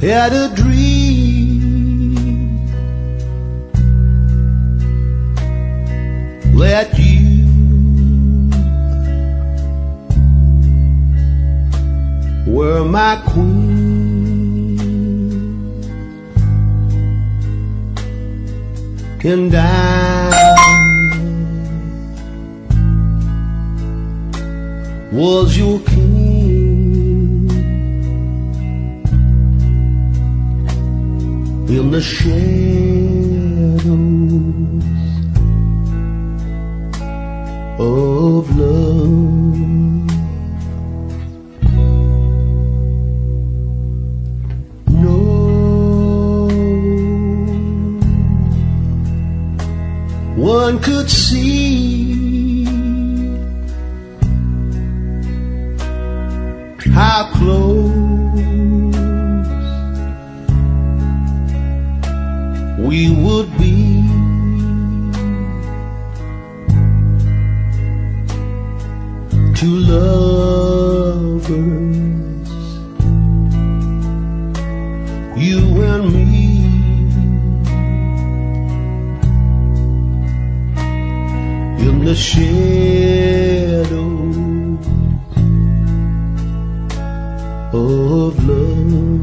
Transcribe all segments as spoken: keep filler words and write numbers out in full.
had a dream that you were my queen, and I was your king in the shadows of love. No one could see how close we would be. Two lovers, you and me, in the shadows of love.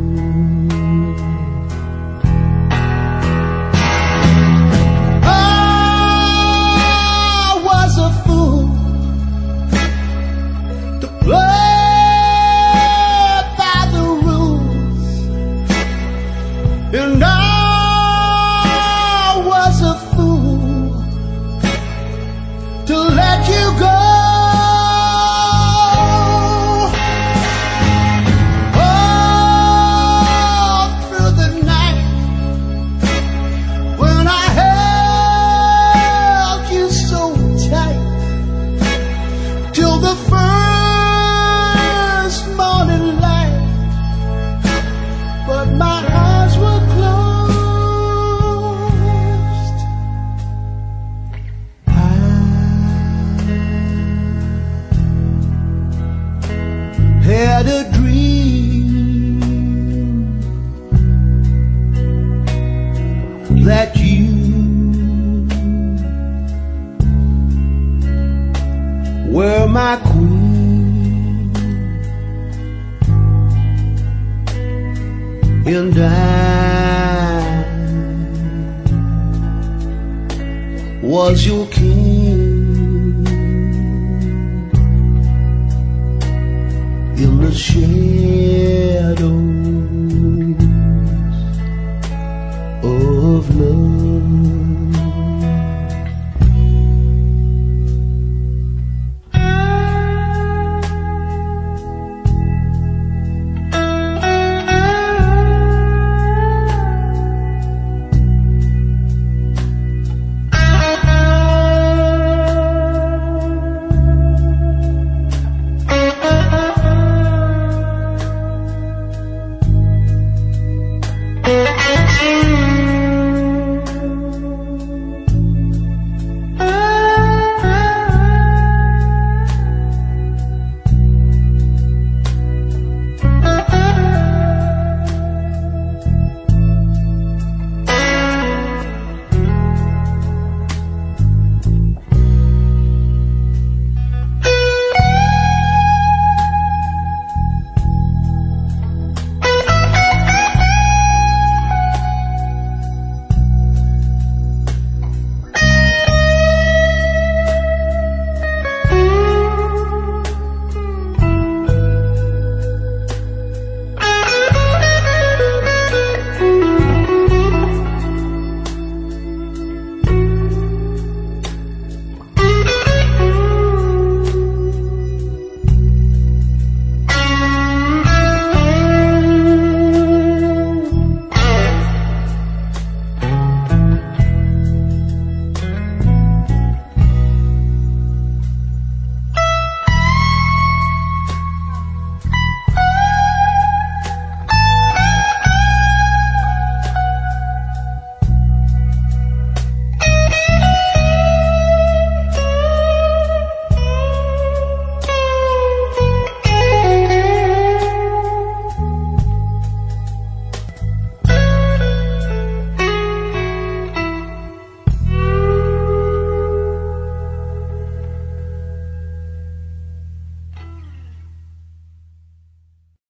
And I was a fool to let you go. All through the night when I held you so tight, till the first morning light, but my eyes were closed. I had a dream that you were my queen, and I was your king in the shade